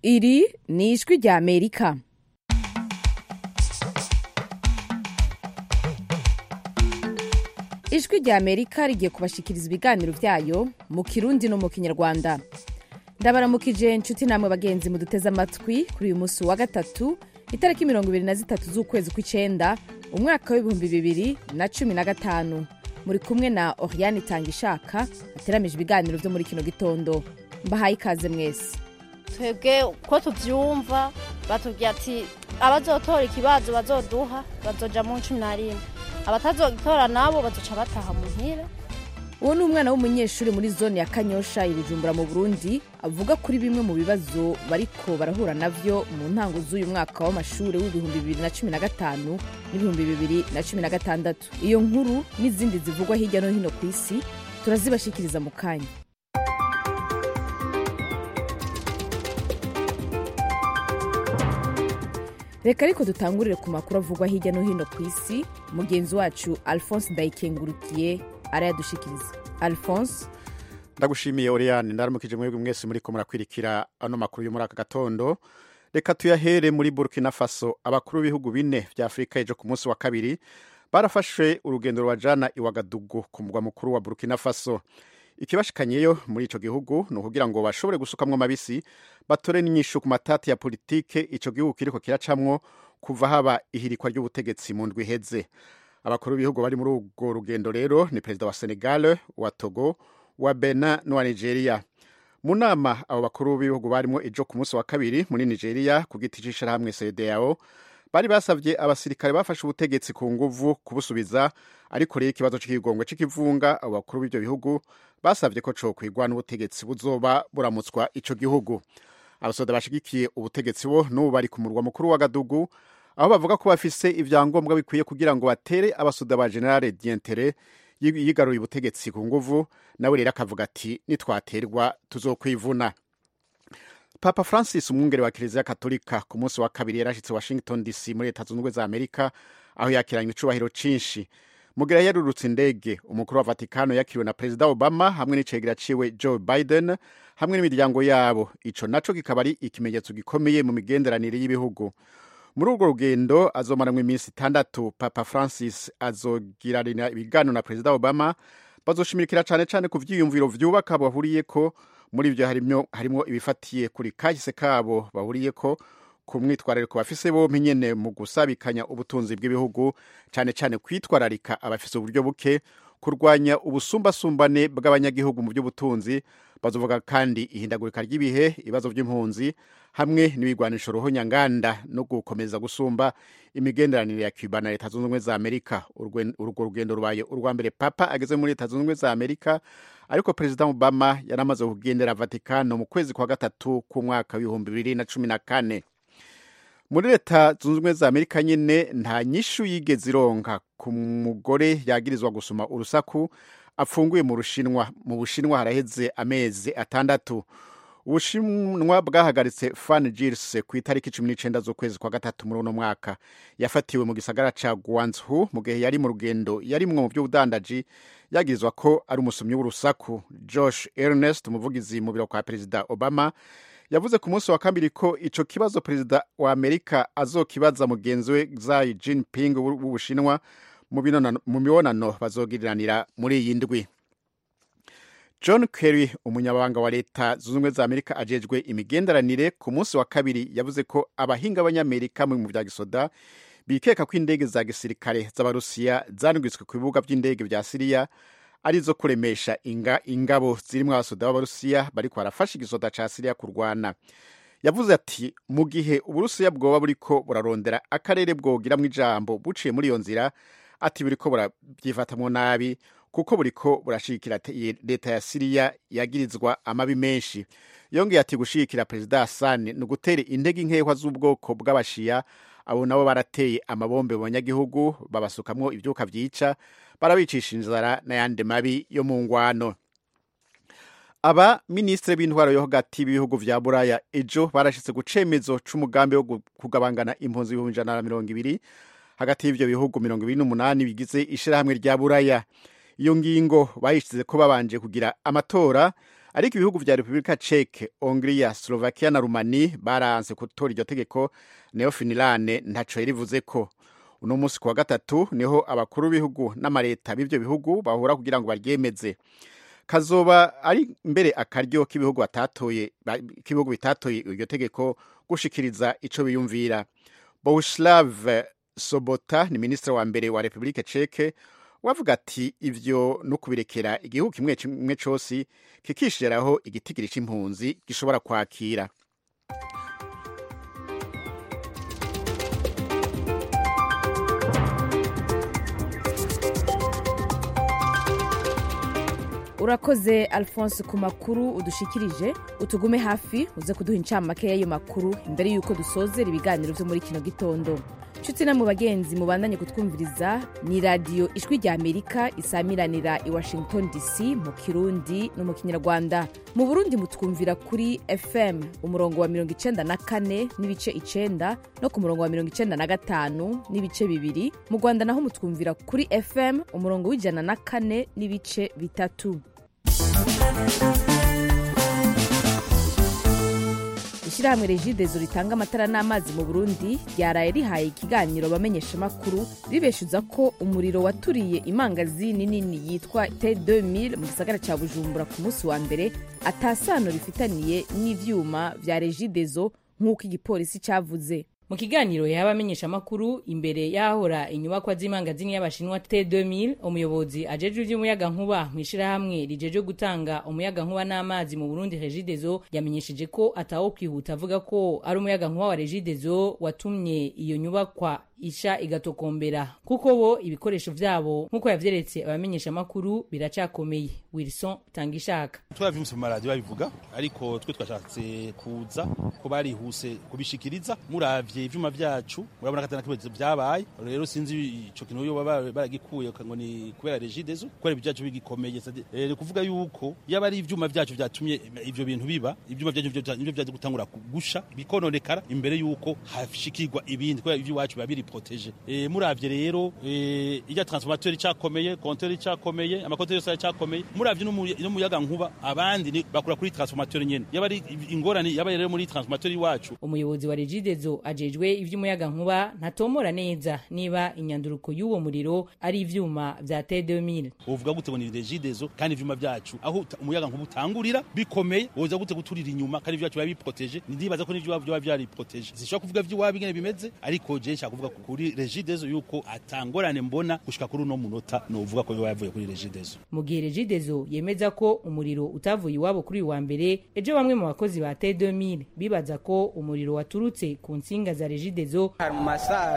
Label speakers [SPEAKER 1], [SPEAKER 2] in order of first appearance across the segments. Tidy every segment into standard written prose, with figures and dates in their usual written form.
[SPEAKER 1] Iri ni ijwi rya Amerika. Ijwi rya Amerika rigiye kubashikiriza ibiganiro vyayo mu Kirundi no mu Kinyarwanda. Ndabaramukije inshuti namwe bagenzi muduteze amatwi kuri uyu musi wa gatatu itariki 23 z'ukwezi kw'icenda umwaka w'2015. Muri kumwe na Oriane Tangishaka ateramije ibiganiro vyo muri kino gitondo. Mbahaye ikaze mwese.
[SPEAKER 2] Twebwe ko tuvyumva batubwiye ati abazotora ikibazo bazoduha bazoja mu 11, abatazotora nabo bazoca bataha muhira.
[SPEAKER 1] Uwo ni umwana w'umunyeshuri muri zone ya Kanyosha i Bujumbura mu Burundi avuga kuri bimwe mu bibazo bariko barahura navyo mu ntango z'uyu mwaka w'amashuri w'2015 n'2016. Iyo nkuru n'izindi zivugwa hirya no hino ku isi turazibashikiriza mu kanya. Reka ariko dutangurire ku makuru avugwa hirya no hino ku isi. Mugenzi wacu Alphonse Ndayikengurukiye arayadushikiriza. Alphonse,
[SPEAKER 3] ndagushimiye Oriane, ndaramukije mwebwe mwese muri ko murakwirikira ano makuru yo muri aka gatondo. Reka tuyahere muri Burkina Faso. Abakuru b'ibihugu bine vya Afrika ejo ku munsi wa kabiri barafashe urugendo rwajana i Ouagadougou ku mugwa mukuru wa Burkina Faso. Ikibashikanyeyo muri ico gihugu no kugira ngo bashobore gusukamwa mabisi batore n'inyishu ku matati ya politike ico gihugu kiriko kiracamwo kuva haba ihirikwa ry'ubutegetsi mu ndwi iheze. Abakuru b'ibihugu bari muri urwo rugendo rero ni perezida wa Senegal, wa Togo, wa Benin n'uwa Nigeria. Mu nama abo bakuru b'ibihugu barimo ejo ku munsi wa kabiri muri Nigeria ku giti c'ishirahamwe CEDEAO bari basavye abasirikare bafashe ubutegetsi ku nguvu kubusubiza, ariko rero ikibazo c'ikigongwe c'ikivunga abo bakuru b'ivyo bihugu basavye ko cokwigwa n'ubutegetsi buzoba buramutswa ico gihugu. Abasoda bashigikiye ubutegetsi bo n'ubu bari ku murwa mukuru wa Ouagadougou, aho bavuga ko bafise ivyangombwa bikwiye kugira ngo batere abasoda ba General Diendéré yigaruye ubutegetsi ku nguvu. Nawe rero akavuga ati nitwaterwa tuzokwivuna. Papa Francis, umwungere wa Kiliziya Katolika, ku munsi wa kabiri yarashitse Washington DC muri Leta Zunze Ubumwe za Amerika, aho yakiranywe icubahiro cinshi. Mugira yarurutse indege, umukuru wa Vatikano yakiriwe na Perezida Obama hamwe n'icegera ciwe Joe Biden hamwe n'imiryango yabo. Ico naco kikaba ari ikimenyetso gikomeye mu migenderanire y'ibihugu. Muri urwo rugendo azomaramwo iminsi 6, Papa Francis azogirana ibiganiro na Perezida Obama. Bazoshimikira cane cane ku vyiyumviro vyubaka bahuriyeko. Muri ivyo harimwo ibifatiye kuri kahise kabo bahuriyeko, ku mwitwarariko bafise bompi nyene mu gusabikanya ubutunzi bw'ibihugu, cane cane kwitwararika abafise uburyo buke, kurwanya ubusumbasumbane bw'abanyagihugu mu by'ubutunzi. Bazovuga kandi ihindagurika ry'ibihe, ibibazo by'impunzi hamwe n'ibigwanisho ruhonyanganda no gukomeza gusumba imigenderanire ya Cuba na Leta Zunze Ubumwe za Amerika. Urwo rugendo rubaye urwa mbere Papa ageze muri Leta Zunze Ubumwe za Amerika, ariko Perezida Obama yaramaze kugendera Vatikano mu kwezi kwa gatatu ku mwaka w'2014. Muri Leta Zunze Ubumwe za Amerika nyene nta nyishu yigeze ironka ku mugore yagirizwa gusuma urusaku apfunguye mu Bushinwa haraheze amezi 6. Ubushinwa bwahagaritse Fan Gils ku itariki 19 z'ukwezi kwa gatatu muri uno mwaka. Yafatiwe mu gisagara ca Guangzhou mu gihe yari mu rugendo yarimwo mu by'ubudandaji, yagirizwa ko ari umusumyi w'urusaku. Josh Earnest, umuvugizi mu biro kwa Perezida Obama, yavuze ku munsi wa kabiri ko ico kibazo Perezida wa Amerika azokibaza mugenzi we Xi Jinping w'Ubushinwa mu mibonano bazogiriranira muri iyi ndwi. John Kerry, umunyabanga wa Leta Zunze Ubumwe za Amerika ajejwe imigenderanire, ku munsi wa kabiri yavuze ko abahinga b'Abanyamerika mu vya gisoda bikeka ko indege za gisirikare z'Abarusiya zanugitswe ku bibuga by'indege vya Syria arizo kuremesha ingabo zirimwo abasoda b'Abarusiya bariko barafasha igisoda ca Syria kurwana. Yavuze ati mu gihe Uburusiya bwoba buriko burarondera akarere bwogiramwo ijambo buciye muri iyo nzira, ati buriko burabyifatamwo nabi kuko buriko burashikira leta ya Syria yagirizwa amabi menshi. Yongeye ati gushikira Perezida Hassan ni gutera intege inkehwa z'ubwoko bw'abashiya, abo nabo barateye amabombe mu banyagihugu babasukamwo ivyuka vyica, barabicisha inzara n'ayandi mabi yo mu ngwano. Aba ministre b'intwaro yo hagati y'ibihugu vya Buraya ejo barashitse gucemezo c'umugambi wo kugabangana impunzi 120 hagati y'ivyo bihugu 28 bigize ishirahamwe rya Buraya. Iyo ngingo bayishize ko babanje kugira amatora ariko ibihugu vya Republika Czech, Hongria, Slovakia na Rumani baranse gutora iryo tegeko, nayo Finland ntaco yarivuzeko. Uno musi kuwa gatatu niho abakuru b'ibihugu n'amareta b'ivyo bihugu bahura kugira ngo baryemeze. Kazoba ari mbere akaryo k'ibihugu bitatoye iryo tegeko gushikiriza ico biyumvira. Bohuslav Sobota ni ministre wa mbere wa Republika Czech wavuga ati ivyo no kubirekera igihugu kimwe cose kikishiraho igitigiri c'impunzi gishobora kwakira.
[SPEAKER 1] Urakoze Alphonse ku makuru udushikirije. Utugume hafi uze kuduha incamake y'ayo makuru imbere yuko dusozera ibiganiro vyo muri kino gitondo. Nshuti na mu bagenzi mubandanye kutwumviriza, ni radio Ijwi rya Amerika isamiranira i Washington DC mu Kirundi no mu Kinyarwanda. Mu Burundi mutwumvira kuri FM umurongo wa 94 n'ibice 9 no ku murongo wa 95 n'ibice 2. Mu Rwanda naho mutwumvira kuri FM umurongo w'104 n'ibice 3. Ishirahamwe Regideso ritanga amatara n'amazi mu Burundi ryaraye rihaye ikiganiro bamenyesha makuru ribeshuza ko umuriro waturiye imangazini nini yitwa T2000 mu gisagara ca Bujumbura ku munsi wa mbere atasano rifitaniye n'ivyuma vya Regideso nk'uko igipolisi cavuze. Mu kiganiro y'abamenyesha makuru imbere yahora inyubakwa z'imangazini y'abashinwa T2000, umuyobozi ajeje ivy'umuyaga nkuba mwishirahamwe rijeje gutanga umuyaga nkuba n'amazi mu Burundi Regideso yamenyesheje ko ataho kwihuta avuga ko ari umuyaga nkuba wa Regideso watumye iyo nyubakwa isha igatokombera kuko bo ibikoresho vyabo nkuko yavyeretse abamenyesha makuru biracakomeye. Wilson Tangishaka:
[SPEAKER 4] twavyumse mu radio babivuga, ariko twe twashatse kuza ko barihuse kubishikiriza. Muravye ivyuma vyacu murabona katana kibazo vyabaye, rero sinzi ico kintu yo baragikuye ngo ni kubera Regideso ko ari byacu bigikomeye. Kuvuga yuko yaba ari ivyuma vyacu vyatumye ivyo bintu biba, ivyuma vyacu nivyo vyaje gutangura gusha bikononekara imbere yuko hashikirwa ibindi ko ivyo wacu babiri protege. Muravye rero ijya transformateur cyakomeye, compteur cyakomeye, amakonteri yose cyakomeye. Muravye no muyaga nkuba abandi bakura kuri transformateur nyene, yaba ari ingorane yaba rero muri transformateur iwacu.
[SPEAKER 1] Umuyobozi wa Regideso ajejwe ivy'umuyaga nkuba ntatomora neza niba inyanduruko y'uwo muriro ari ivyuma vya T2000.
[SPEAKER 4] Uvuga gute ngo ni Regideso kandi ivyuma vyacu aho umuyaga nkuba utangurira bikomeye, woza gute guturira inyuma kandi vyacu babi protege? Ndibaza ko n'ivyo byo byari protege. Sishobora kuvuga vy'iwabi ngene bimeze, ariko je nshaka kuvuga kuri Regideso yuko atangorane mbona gushika kuri uno munota no uvuga ko yavuye kuri Regideso.
[SPEAKER 1] Mu gihe Regideso yemeza ko umuriro utavuye iwabo kuri wa mbere, ejo bamwe mu bakozi ba T2000 bibaza ko umuriro waturutse ku nsinga za Regideso.
[SPEAKER 5] Mu masaha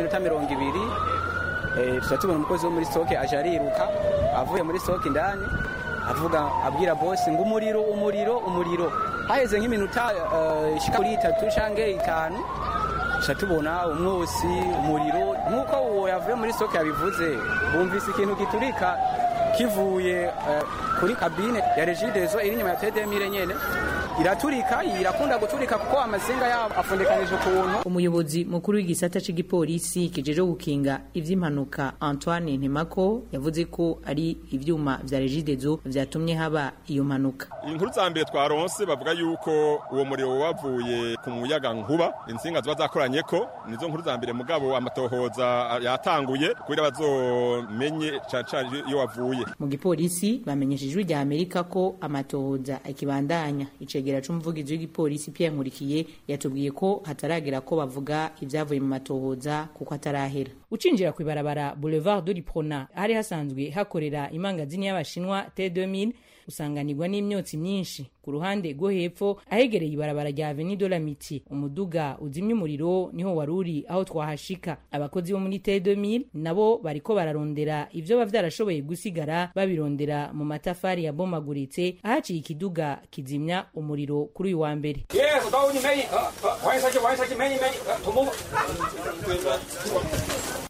[SPEAKER 5] 3:20 tubona umukozi wo muri stoke aje ariruka avuye muri stoke indani avuga abwira boss ngo umuriro haheze nk'iminota ishika kuri 3 canke 5 tubona umwusi umuriro nk'uko uwo yavuye muri stoke yabivuze. Bumvise ikintu giturika kivuye kuri kabine ya Regideso iri nyuma ya T2000 nyene, iraturika, irakunda guturika kuko amazinga yabo afundekanije ukuntu. Umuyobozi mukuru w'igisata c'igipolisi kijeje gukinga ivy'impanuka Antoine Ntemako yavuze ko ari ivyuma vya Regideso vyatumye haba iyo mpanuka.
[SPEAKER 6] Inkuru za mbere twaronse bavuga yuko uwo muriro wavuye ku muyaga nkuba, insinga ziba zakoranye ko nizo nkuru za mbere, mugabo amatohoza yatanguye kugira bazomenye cyane iyo wavuye.
[SPEAKER 1] Mu gipolisi bamenyesheje Ijwi rya Amerika ko amatohoza akibandanya. Icegera c'umuvugizi w'igipolisi Pierre Nkurikiye yatubwiye ko hataragera ko bavuga ivyavuye mu matohoza kuko atarahera. Ucinjira kwibarabara Boulevard de l'Iprona hari hasanzwe hakorera imangazini y'abashinwa T2000 usanganirwa n'imyotsi myinshi. Ku ruhande rwo hepfo ahegereye ibarabara rya Avenue de l'Amitié, umuduga uzimya umuriro niho waruri aho twahashika. Abakozi bo muri T2000 nabo bariko bararondera ivyo bavyarashoboye gusigara, babirondera mu matafari yabomaguritse ahaciye ikiduga kizimya umuriro kuri uyu wa mbere.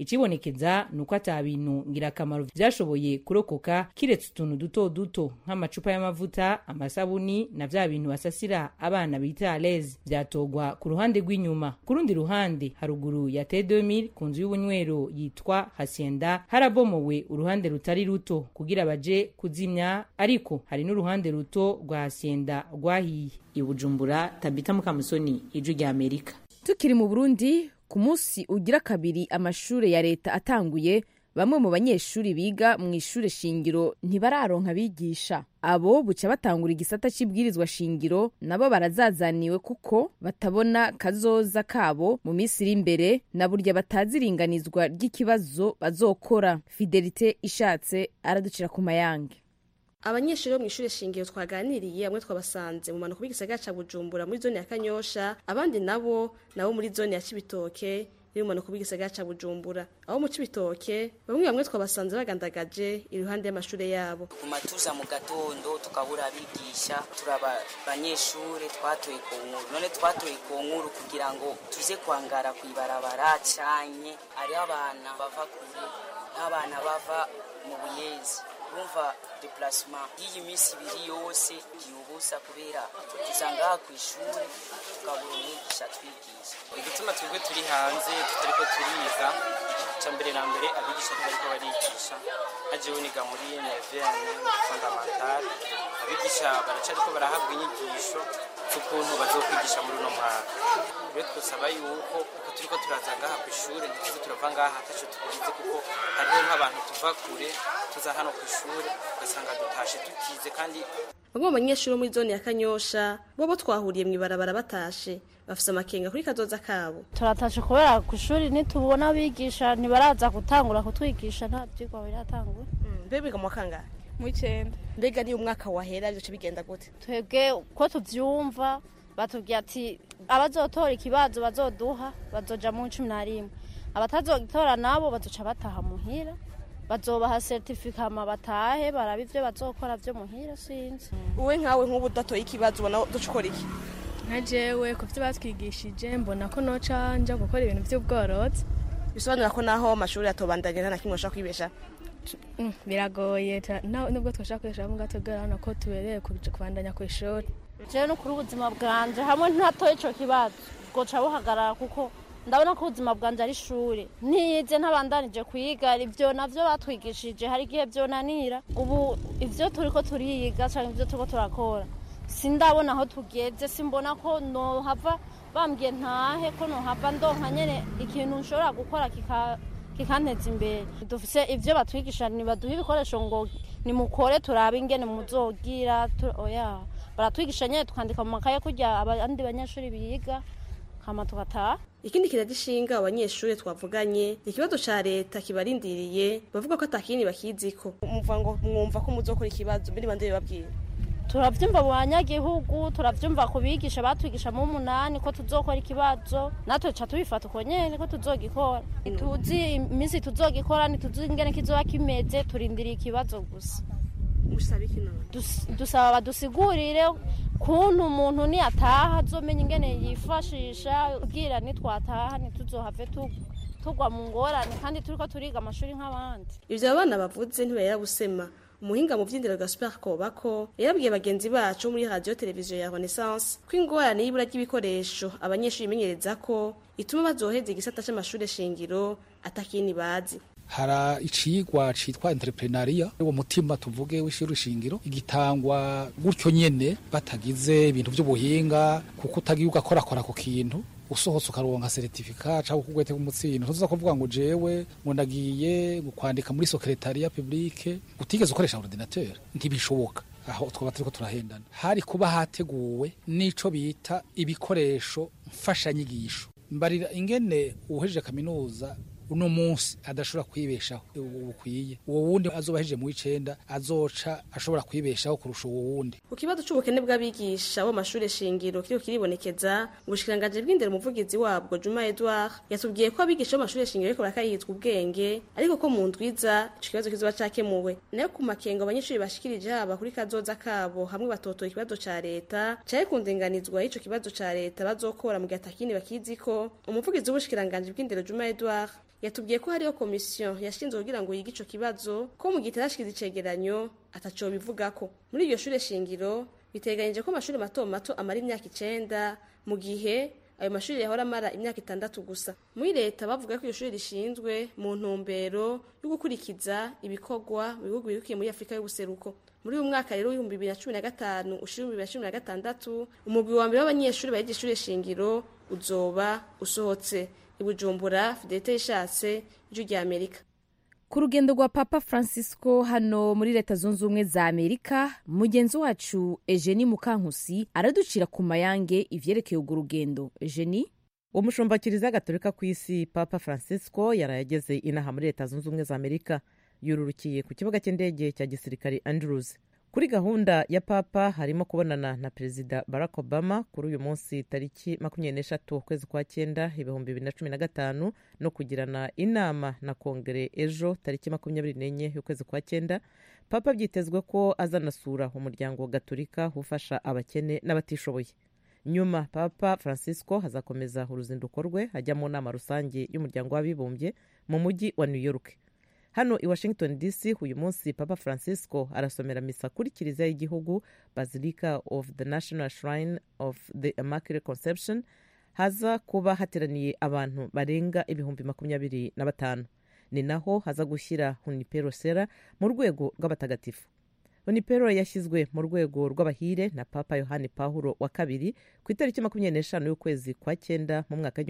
[SPEAKER 7] ikibonekeza nuko ata bintu ngirakamaro vyashoboye kurokoka kiretse utuntu duto duto nk'amacupa y'amavuta, amasabuni na vya bintu basasira abana bita aleze vyatogwa ku ruhande rw'inyuma. Ku rundi ruhande haruguru ya T2000 ku nzu y'ubunywero yitwa Hacienda harabomowe uruhande rutari ruto kugira baje kuzimya, ariko hari n'uruhande ruto rwa Hacienda rwahiye. I Bujumbura, Tabita Mukamusoni, Ijwi rya Amerika.
[SPEAKER 1] Tukiri mu Burundi, ku munsi ugira kabiri amashure ya leta atanguye, bamwe mu banyeshuri biga mu ishure shingiro ntibararonka bigisha. Abo buca batangura igisata c'ibwirizwa shingiro nabo barazazaniwe kuko batabona kazoza kabo mu minsi iri imbere na burya bataziringanizwa ry'ikibazo bazokora. Fidelite Ishatse araducira ku mayange.
[SPEAKER 8] Abanyeshuri bo mu ishure shingiro twaganiriye bamwe twabasanze mu manuko b'igisagara ca Bujumbura muri zone ya Kanyosha, abandi nabo muri zone ya Cibitoke iri mu manuko b'igisagara ca Bujumbura. Aho mu Cibitoke bamwe twabasanze bagandagaje iruhande y'amashure yabo.
[SPEAKER 9] Kumatuza mu gatondo tukabura abigisha, turaba banyeshure twatoye ku nkuru. None twatoye ku nkuru kugira ngo tuze kwangara kwibarabara cyane ari abana bava kure n'abana bava mu Buyenzi. Urumva déplacement y'iyi minsi ibiri yose yubusa kubera tuzanga ku ishuri tukabura umwigisha twigisha.
[SPEAKER 10] Igituma twebwe turi hanze tutariko turiga cyambere na mbere abigisha ntibariko barigisha. Ajewe niga muri NVN fondamental, abigisha baracariko barahabwa inyigisho z'ukuntu bazokwigisha muri uno mwaka. Rero twasaba yuko uko turiko turaza ngaha ku ishuri ntituze turava ngaha ataco tubize, kuko hariho nk'abantu tuva kure tuza hano ku ishuri ugasanga dutashe tukize. Kandi
[SPEAKER 8] bamwe mu banyeshuri muri zone ya Kanyosha bo twahuriye mu ibarabara batashe bafise amakenga kuri kazoza kabo.
[SPEAKER 2] Turatashe kubera ku ishuri nitubona abigisha ntibaraza gutangura kutwigisha, nta byigwa biratangura.
[SPEAKER 8] Mbega mu kangahe?
[SPEAKER 2] Mu 9.
[SPEAKER 8] Mbega ni umwaka wahera byo bigenda gute?
[SPEAKER 2] Twebwe ko tuvyumva batubwiye ati abazotora ikibazo bazoduha bazoja mu 11, abatazogitora nabo bazoca bataha muhira, bazobaha certificate batahe baraba ivyo bazokora vyo muhira. Sinzi
[SPEAKER 8] uwe nkawe nk'ubu datoye ikibazo ubona ducukora iki?
[SPEAKER 11] Nka jewe ku vyo batwigishije mbona ko noca nja gukora ibintu vy'ubworozi.
[SPEAKER 8] Bisobanura ko naho amashuri atobandanya nta kimwe ushaka kwibesha.
[SPEAKER 11] Biragoye nubwo twashaka kwibesha mu gatogera ko tubereye kubandanya ku ishuri.
[SPEAKER 2] Jewe no kuri ubuzima bwanje hamwe ntatoye ico kibazo goca buhagarara, kuko ndabona ko ubuzima bwanje ari ishuri. Ntize ntabandanije kwiga ivyo navyo batwigishije, hari igihe vyonanira. Ubu ivyo turiko turiga canke ivyo turiko turakora sindabona aho tugeze, simbona ko nohava bambwiye ntahe ko nohava ndonka nyene ikintu nshobora gukora kikanteza imbere. Dufise ivyo batwigisha, nibaduha ibikoresho ngo nimukore turabe ingene muzogira oya. Baratwigisha nyene tukandika mu makaye kurya abandi banyeshuri biga kama tukataha.
[SPEAKER 8] Ikindi kiragishinga abanyeshuri twavuganye ikibazo ca leta kibarindiriye, bavuga ko atakini bakiziko. Mwumva ko muzokora ikibazo mbere bande babwira.
[SPEAKER 2] Turavyumva mu banyagihugu, turavyumva kubigisha batwigisha mu 8 ko tuzokora ikibazo, natwe ca tubifata uko nyene ko tuzogikora. Tuzi iminsi tuzogikora, ntituzi ingene kizoba kimeze, turindiriye ikibazo gusa.
[SPEAKER 8] Musaba ikino?
[SPEAKER 2] Dusaba badusigurire kuntu umuntu ni ataha azomenya ingene yifashisha, ubwira nitwataha ntituzohave tugwa mu ngorane kandi turiko turiga amashuri nk'abandi.
[SPEAKER 8] Ivyo abana bavuze ntibayera gusema. Umuhinga mu vy'indero Gaspard Kobako yarabwiye bagenzi bacu muri radio televiziyo ya Renaissance ko ingorane y'ibura ry'ibikoresho abanyeshuri bimenyereza ko ituma bazoheza igisata c'amashure shingiro atakini bazi.
[SPEAKER 12] Hara icigwa citwa entrepreneuria, uwo mutima tuvuge w'ishuri shingiro igitangwa gutyo nyene batagize ibintu by'ubuhinga, kuko utagiye ugakora ku kintu usohotse ukaronka certificate cyangwa kugwete kumutsino. Tuza kuvuga ngo jewe ngo ndagiye gukwandika muri secretariat publique utigeze ukoresha ordinateur, ntibishoboka. Aho twaba turiko turahendana. Hari kuba hateguwe nico bita ibikoresho mfashanyigisho. Mbarira ingene uhejeje kaminuza uno munsi adashobora kwibeshaho ubukwiye, uwo wundi azobaheje mu 9 azoca ashobora kwibeshaho kurusha uwo wundi.
[SPEAKER 8] Ku kibazo c'ubukene bw'abigisha bo mashure shingiro kiribonekeza, ubushikiranganje bw'indero umuvugizi wabwo Juma Edouard yatubwiye ko abigisha bo mashure shingiro ariko barakayitwa ubwenge, ariko ko mu ndwiza ico kibazo kizoba cakemuwe. Nayo ku makengo abanyeshuri bashikirije haba kuri kazoza kabo hamwe batotoye ikibazo ca leta cyaye kundinganizwa ico kibazo ca leta bazokora mu gihe atakini bakiziko, umuvugizi w'ubushikiranganje bw'indero Juma Edouard yatubwiye ko hariyo komisiyo yashinzwe kugira ngo yige ico kibazo ko mu gihe itarashikiza icegeranyo ataco bivugako. Muri iryo shure shingiro biteganyije ko amashuri mato mato amara imyaka 9 mu gihe ayo mashuri yahora amara imyaka 6 gusa. Muri leta bavuga ko iyo shuri rishinzwe mu ntumbero yo gukurikiza ibikorwa mu bihugu birukiye muri Afrika y'ubuseruko. Muri uyu mwaka rero 2015 ushira 2016 umugwi wa mbere w'abanyeshuri bayigisha ishure shingiro uzoba usohotse. I Bujumbura, Fidelite Ishatse, Ijwi rya Amerika.
[SPEAKER 1] Ku rugendo rwa Papa Francisco hano muri Leta Zunze Ubumwe za Amerika, mugenzi wacu Eugenie Mukankusi araducira ku mayange ivyerekeye urwo rugendo. Eugenie,
[SPEAKER 13] umushumba Kiliziya Gatolika ku isi Papa Francisco yarayageze inaha muri Leta Zunze Ubumwe za Amerika, yururukiye ku kibuga cy'indege cya gisirikari Andrews. Kuri gahunda ya Papa harimo kubonana na Perezida Barack Obama kuri uyu munsi tariki 23 ukwezi kwa 9 2015 no kugirana inama na Kongere ejo tariki 24 ukwezi kwa 9. Papa byitezwe ko azanasura umuryango Gatolika ufasha abakene n'abatishoboye. Nyuma Papa Francisco hazakomeza uruzinduko rwe ajya mu nama rusange y'umuryango w'abibumbye mu mujyi wa New York. Hano i Washington DC uyu munsi Papa Francisco arasomera misa kuri Kiliziya y'igihugu Basilica of the National Shrine of the Immaculate Conception. Haza kuba hateraniye abantu barenga 25,000. Ni naho haza gushyira Junipero Serra mu rwego rw'abatagatifu. Junipero yashyizwe mu rwego rw'abahire na Papa Yohani Pawulo wa kabiri ku itariki 25 y'ukwezi kwa 9 mu mwaka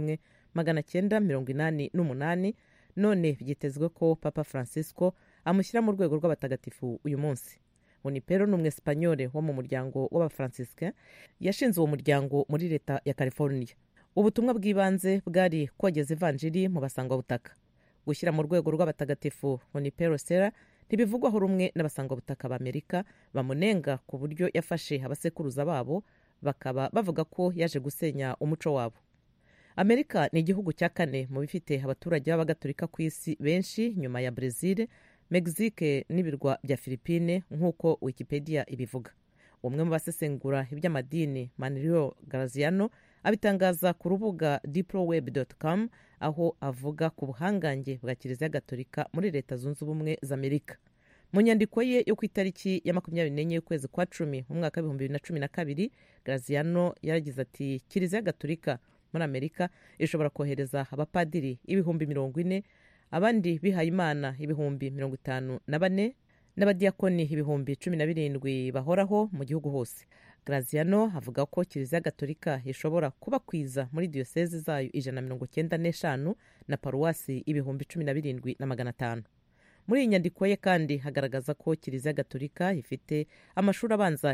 [SPEAKER 13] 1988. None byitezwe ko Papa Francisco amushyira mu rwego rw'abatagatifu uyu munsi. Junipero ni umwespanyole wo mu muryango w'abafranciscain yashinze uwo muryango muri leta ya California. Ubutumwa bw'ibanze bwari kogeza evanjiri mu basangwa butaka. Gushyira mu rwego rw'abatagatifu Junipero Serra ntibivugwaho rumwe n'abasangwa butaka b'Amerika bamunenga ku buryo yafashe abasekuruza babo, bakaba bavuga ko yaje gusenya umuco wabo. Amerika ni igihugu cya kane mu bifite abaturage b'abagatolika ku isi benshi nyuma ya Brazil, Mexique n'ibirwa bya Philippines nk'uko Wikipedia ibivuga. Umwe mu basesengura iby'amadini Manlio Graziano abitangaza ku rubuga diploweb.com aho avuga ku buhangange bwa Kiliziya Gatolika muri Leta Zunze Ubumwe za Amerika. Mu nyandiko ye yo ku itariki ya 24 y'ukwezi kwa 10 mu mwaka 2012, Graziano yaragize ati Kiliziya Gatolika muri Amerika ishobora kohereza abapadiri 40,000, abandi bihaye Imana 54,000 n'abadiakoni 17,000 bahoraho mu gihugu hose. Graziano avuga ko Kiliziya Gatolika ishobora kubakwiza muri diocese zayo 195 na paruwasi 17,500. Muri iyi nyandiko ye kandi hagaragaza ko Kiliziya Gatolika ifite amashuri abanza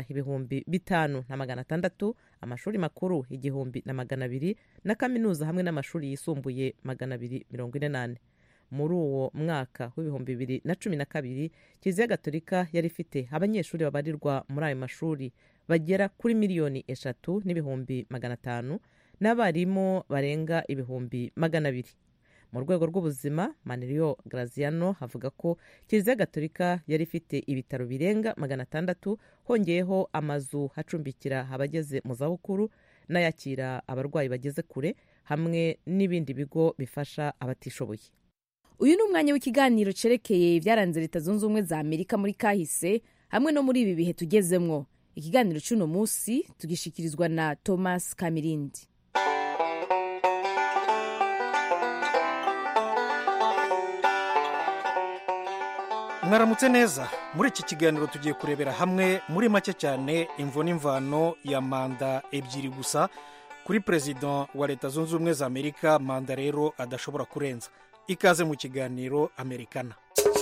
[SPEAKER 13] 5,600, amashuri makuru 1,200 na kaminuza hamwe n'amashuri yisumbuye 248. Muri uwo mwaka w'2012 Kiliziya Gatolika yari ifite abanyeshuri babarirwa muri ayo mashuri bagera kuri 3,500,000 n'abarimu barenga 200,000. Mu rwego rw'ubuzima, Manlio Graziano avuga ko Kiliziya Gatolika yari ifite ibitaro birenga 600, hongeyeho amazu hacumbikira abageze mu zabukuru n'ayakira abarwayi bageze kure, hamwe n'ibindi bigo bifasha abatishoboye.
[SPEAKER 1] Uyu ni umwanya w'ikiganiro cerekeye ibyaranze Leta Zunze Ubumwe za Amerika muri kahise hamwe no muri ibi bihe tugezemwo. Ikiganiro cy'uno munsi tugishikirizwa na Thomas Kamirindi.
[SPEAKER 14] Mwaramutse neza. Muri iki kiganiro tugiye kurebera hamwe muri make cyane imvo n'imvano ya manda ebyiri gusa kuri Perezida wa Leta Zunze Ubumwe za Amerika, manda rero adashobora kurenza. Ikaze mu kiganiro Amerikana.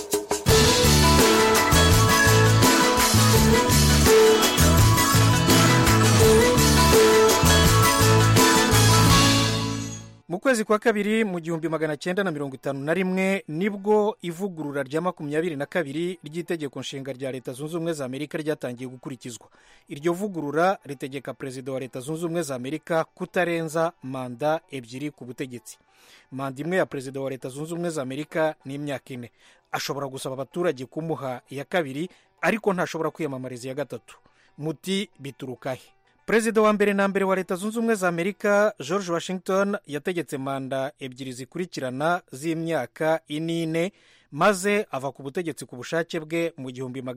[SPEAKER 14] Mu kwezi kwa kabiri mu 1951 nibwo ivugurura rya 22 ry'itegeko nshinga rya Leta Zunze Ubumwe za Amerika ryatangiye gukurikizwa. Iryo vugurura ritegeka Perezida wa Leta Zunze Ubumwe za Amerika kutarenza manda ebyiri ku butegetsi. Manda imwe ya Perezida wa Leta Zunze Ubumwe za Amerika ni imyaka 4. Ashobora gusaba abaturage kumuha iya kabiri, ariko ntashobora kwiyamamariza iya gatatu. Muti biturukahe? perezida wa mbere na mbere wa leta zunze ubumwe za amerika George Washington yategetse manda ebyiri zikurikirana z'imyaka ine maze ava ku butegetsi ku bushake bwe mu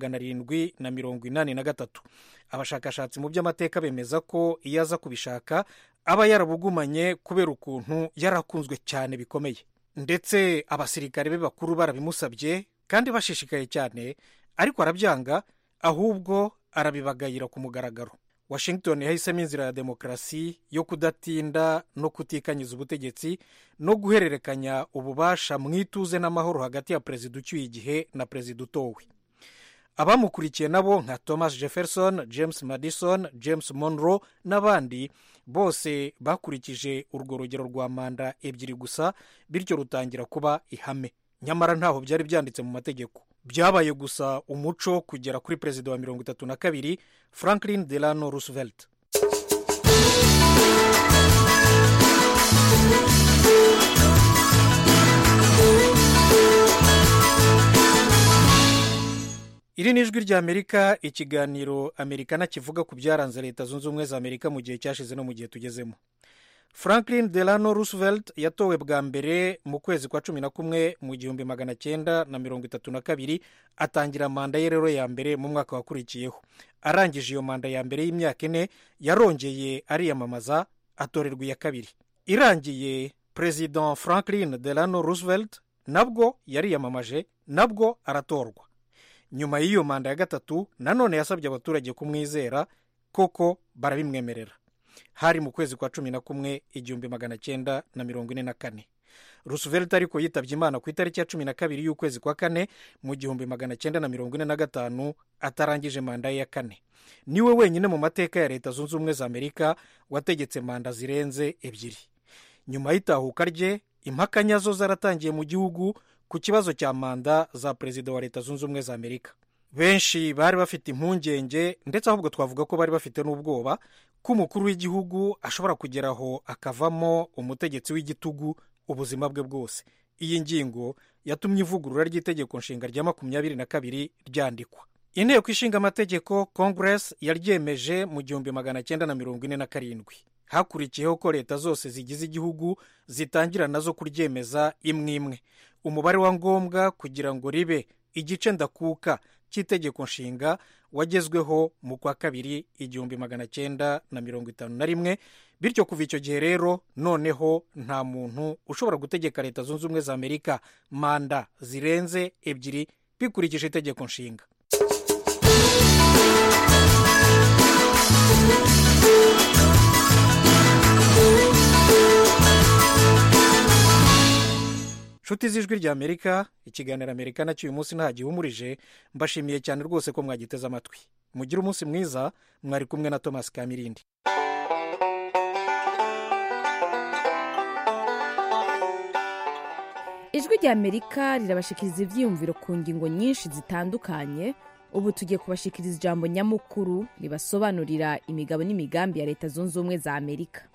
[SPEAKER 14] 1783. abashakashatsi mu by'amateka bemeza ko iyo aza kubishaka aba yarabugumanye kubera ukuntu yarakunzwe cyane bikomeye, ndetse abasirikare be bakuru barabimusabye kandi bashishikaye cyane, ariko arabyanga, ahubwo arabibagayira ku mugaragaro. Washington yahisemo inzira ya demokarasi yo kudatinda no kutikanyiza ubutegetsi no guhererekanya ububasha mu ituze n'amahoro hagati ya perezida ucyuye igihe na perezida utowe. abamukurikiye nabo nka Thomas Jefferson, James Madison, James Monroe n'abandi bose bakurikije urwo rugero rwa manda ebyiri gusa, bityo rutangira kuba ihame. Nyamara ntaho byari byanditse mu mategeko, byabaye gusa umuco kugera kuri perezida wa 32 Franklin Delano Roosevelt. Iri ni ijwi rya Amerika, ikiganiro Amerikana kivuga ku byaranze leta zunze ubumwe za Amerika mu gihe cyashize no mu gihe tugezemo. Franklin Delano Roosevelt yatowe bwa mbere mu kwezi kwa 11 mu 1932, atangira manda ye rero ya mbere mu mwaka wakurikiyeho. Arangije iyo manda ya mbere y'imyaka 4 yarongeye ariyamamaza, atorerwa iya kabiri. Irangiye, President Franklin Delano Roosevelt nabwo yariyamamaje, nabwo aratorwa. Nyuma y'iyo manda ya gatatu nanone yasabye abaturage kumwizera, koko barabimwemerera. Hari mu kwezi kwa 11 1944. Roosevelt ariko yitabye Imana ku itariki ya 12 y'ukwezi kwa 4 mu 1945, atarangije manda ye ya 4. Niwe wenyine mu mateka ya leta zunze ubumwe za Amerika wategetse manda zirenze ebyiri. Nyuma y'itahuka rye, impaka nyazo zaratangiye mu gihugu ku kibazo cya manda za perezida wa leta zunze ubumwe za Amerika. Benshi bari bafite impungenge, ndetse ahubwo twavuga ko bari bafite n'ubwoba ko umukuru w'igihugu ashobora kugeraho akavamo umutegetsi w'igitugu ubuzima bwe bwose. Iyi ngingo yatumye ivugurura ry'itegeko nshinga rya 22 ryandikwa. Inteko ishinga amategeko Congress yaryemeje mu 1947. Hakurikiyeho ko leta zose zigize igihugu zitangira nazo kuryemeza imwe imwe. Umubare wa ngombwa kugira ngo ribe igice ndakuka cy'itegeko nshinga wagezweho mu kwa 2 1951. Bityo kuva icyo gihe rero noneho nta muntu ushobora gutegeka leta zunze ubumwe za Amerika manda zirenze ebyiri bikurikije itegeko nshinga. Nshuti z'ijwi rya Amerika, ikiganiro Amerikana cy'uyu munsi nta gihumurije. Mbashimiye cyane rwose ko mwagiteze amatwi. Mugire umunsi mwiza. Mwari kumwe na Thomas Kamirindi.
[SPEAKER 1] Ijwi rya Amerika rirabashikiriza ivyiyumviro ku ngingo nyinshi zitandukanye. Ubu tugiye kubashikiriza ijambo nyamukuru ribasobanurira imigabo n'imigambi ya leta zunze ubumwe za Amerika.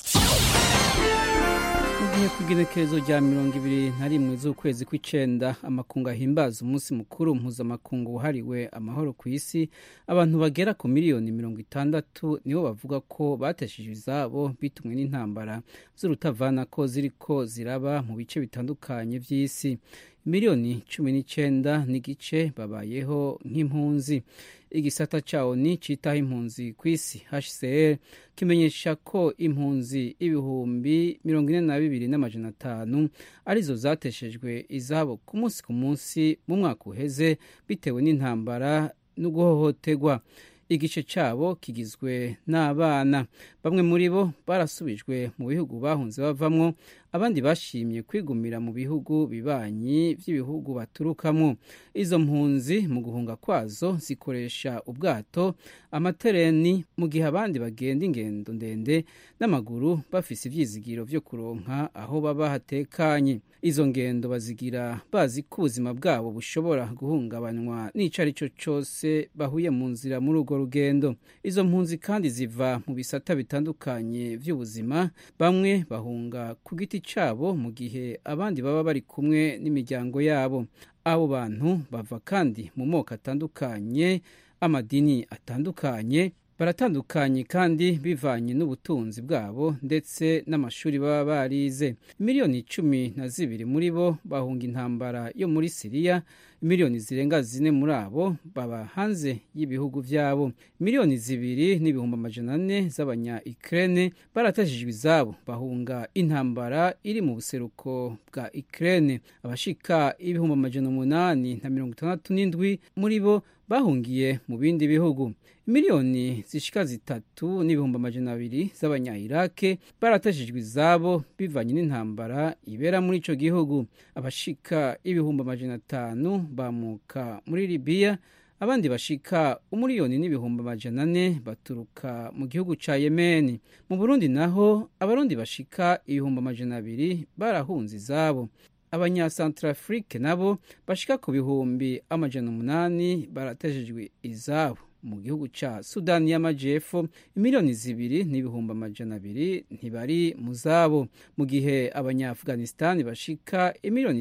[SPEAKER 15] Mugihe kugenekerezo rya 21 z'ukwezi kw'icenda, amakungu ahimbaza umunsi mukuru mpuzamakungu wahariwe amahoro ku isi, abantu bagera ku miliyoni 60 nibo bavuga ko bateshije izabo bitumwe n'intambara z'urutavanako ziriko ziraba mu bice bitandukanye vy'isi. Miliyoni 19 n'igice babayeho nk'impunzi. Igisata cawo ni citaho impunzi kw'isi HCR kimenyesha ko impunzi ibihumbi 42,500 arizo zateshejwe izabo ku munsi mu mwaka uheze bitewe n'intambara no guhohoterwa. Igice cabo kigizwe n'abana. Bamwe muri bo barasubijwe mu bihugu bahunze bavamwo, abandi bashimye kwigumira mu bihugu bibanyi by'ibihugu baturukamwo. Izo mpunzi mu guhunga kwazo zikoresha ubwato, amatereni, mu gihe abandi bagenda ingendo ndende n'amaguru bafise ivyizigiro vyo kuronka aho baba hatekanye. Izo ngendo bazigira bazi ko ubuzima bwabo bushobora guhungabanywa n'icarico cose bahuye mu nzira muri urwo rugendo. Izo mpunzi kandi ziva mu bisata bitandukanye vy'ubuzima. Bamwe bahunga ku giti cabo mu gihe abandi baba bari kumwe n'imiryango yabo. Abo bantu bava kandi mu moko atandukanye, amadini atandukanye, baratandukanye kandi bivanye n'ubutunzi bwabo ndetse n'amashuri baba barize. Miliyoni 12 muri bo bahunga intambara yo muri Siriya, miliyoni zirenga 4 muri abo baba hanze y'ibihugu vyabo. Miliyoni 2.4 z'abanya Ukraine baratajijwe izabo bahunga intambara iri mu buseruko bwa Ukraine. Abashika 867 muri bo bahungiye mu bindi bihugu. Miliyoni zishika 3.2 z'abanya Iraq baratajijwe izabo bivanye n'intambara ibera muri ico gihugu. Abashika 500 bamuka muri Libya, abandi bashika 1.4 baturuka mu gihugu ca Yemen. Mu Burundi naho abarundi bashika 200 barahunze izabo. Abanya Centrafrique nabo bashika ku 800 baratejejwe izabo. Mu gihugu ca Sudani y'Amajepfo miliyoni 2.2 ntibari mu zabo, mu gihe abanya Afghanistan bashika miliyoni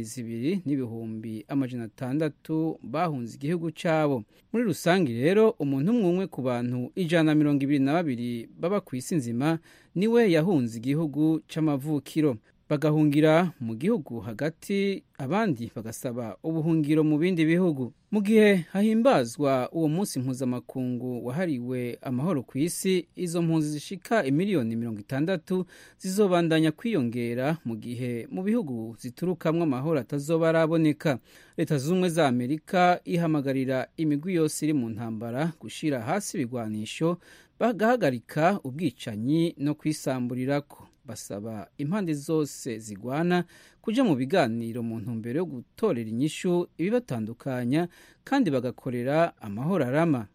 [SPEAKER 15] 2.6 bahunze igihugu cabo. Muri rusangi rero umuntu umwe ku bantu 122 baba ku isi nzima niwe yahunze igihugu c'amavukiro, bagahungira mu gihugu hagati, abandi bagasaba ubuhungiro mu bindi bihugu. Mu gihe hahimbazwa uwo munsi mpuzamakungu wahariwe amahoro ku isi, izo mpunzi zishika miliyoni 60 zizobandanya kwiyongera mu gihe mu bihugu ziturukamwo amahoro atazoba araboneka. Leta z'Ubumwe za Amerika ihamagarira imigwi yose iri mu ntambara gushira hasi ibigwanisho, bagahagarika ubwicanyi no kwisamburirako. Basaba impande zose zigwana kuja mu biganiro mu ntumbero yo gutorera inyishu ibibatandukanya kandi bagakorera amahoro arama.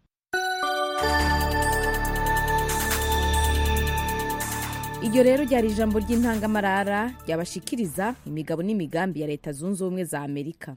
[SPEAKER 1] Iryo rero ryari ijambo ry'intangamarara ryabashikiriza imigabo n'imigambi ya Leta Zunze Ubumwe za Amerika.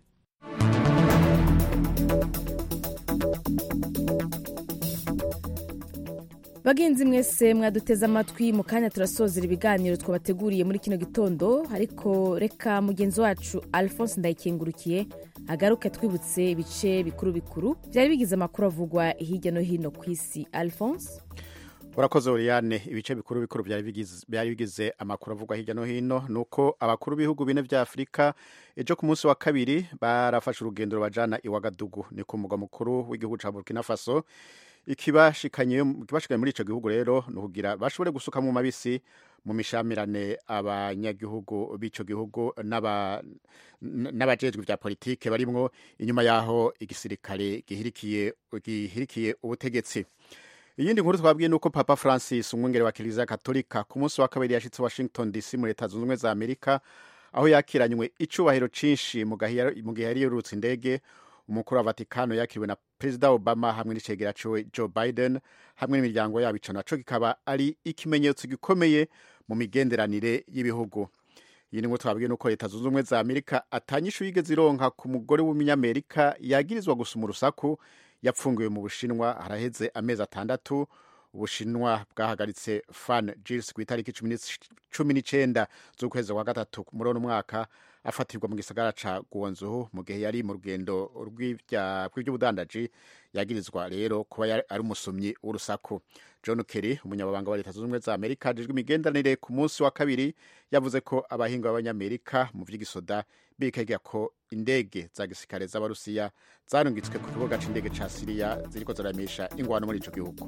[SPEAKER 1] Bagenzi mwese mwaduteze amatwi, mu kanya turasozera ibiganiro twabateguriye muri kino gitondo, ariko reka mugenzi wacu Alphonse Ndayikengurukiye agaruke twibutse ibice bikuru bikuru byari bigize amakuru avugwa hirya no hino ku isi. Alphonse.
[SPEAKER 3] Urakoze Oriane. Ibice bikuru bikuru byari bigize amakuru avugwa hirya no hino nuko abakuru b'ibihugu bine vya Afrika ejo ku munsi wa kabiri barafashe urugendo bajana i Ouagadougou, ni ku mugwa mukuru w'igihugu ca Burkina Faso. Ikibashikanye muri ico gihugu rero nukugira bashobore gusuka mu mabisi mu mishamirane abanyagihugu b'ico gihugu n'abajejwe vya politike barimwo, inyuma yaho igisirikare gihirikiye ubutegetsi. Iyindi nkuru twabwiye nuko Papa Francis, umwungere wa Kiliziya Katolika, ku munsi wa kabiri yashitse Washington DC muri Leta Zunze Ubumwe za Amerika, aho yakiranywe icubahiro cinshi mu gihe yari yurutse indege. Umukuru wa Vatikano yakiriwe na Perezida Obama hamwe n'icegera ciwe Joe Biden hamwe n'imiryango yabo. Ico naco kikaba ari ikimenyetso gikomeye mu migenderanire y'ibihugu. Yini ngo twabwiye nuko Leta Zunze Ubumwe za Amerika atanyishu yigeze ironka ku mugore w'umunyamerika yagirizwa gusuma urusaku yapfungiwe mu Bushinwa haraheze amezi 6. Ubushinwa bwahagaritse Fan Gilles ku itariki 19 z'ukwezi kwa gatatu muri uno mwaka, afatirwa mu gisagara ca Guangzhou mu gihe yari mu rugendo rw'ivy'ubudandaji. Yagirizwa rero kuba ari umusumyi w'urusaku. John Kerry, umunyababanga wa Leta Zunze Ubumwe za Amerika ajejwe imigenderanire, ku munsi wa kabiri yavuze ko abahinga b'abanyamerika mu vy'igisoda bikega ko indege za gisirikare z'Abarusiya zarungitswe ku kibuga c'indege ca Syria ziriko zaramisha ingwano muri ico gihugu.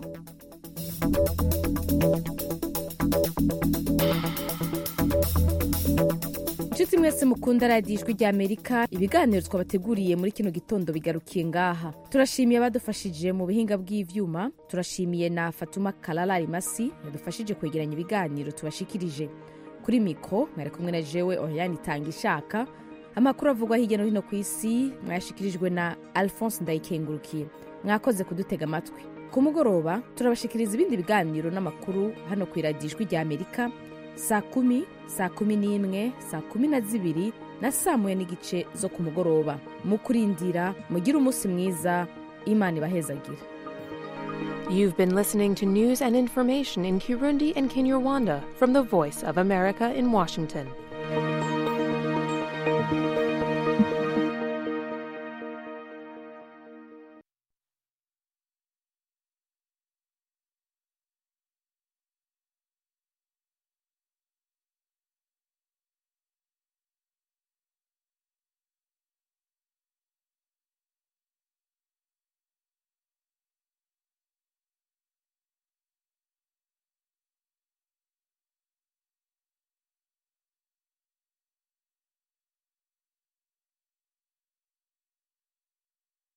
[SPEAKER 1] Inshuti mwese mukunda radiyo Ijwi rya Amerika, ibiganiro twabateguriye muri kino gitondo bigarukiye ngaha. Turashimiye abadufashije mu bihinga bw'ivyuma, turashimiye na Fatuma Kalala Rimasi yadufashije kwegeranya ibiganiro tubashikirije. Kuri mikro mwari kumwe na jewe Oriane Tangishaka. Amakuru avugwa hirya no hino ku isi mwashikirijwe na Alphonse Ndayikengurukiye. Mwakoze kudutega amatwi. Ku mugoroba turabashikiriza ibindi biganiro n'amakuru hano ku radiyo Ijwi rya Amerika saa 10, saa 11, saa 12 na saa 1:30 zo ku mugoroba. Mukurindira mugira umunsi mwiza, Imana ibahezagire.
[SPEAKER 16] You've been listening to news and information in Kirundi and Kinyarwanda from the Voice of America in Washington.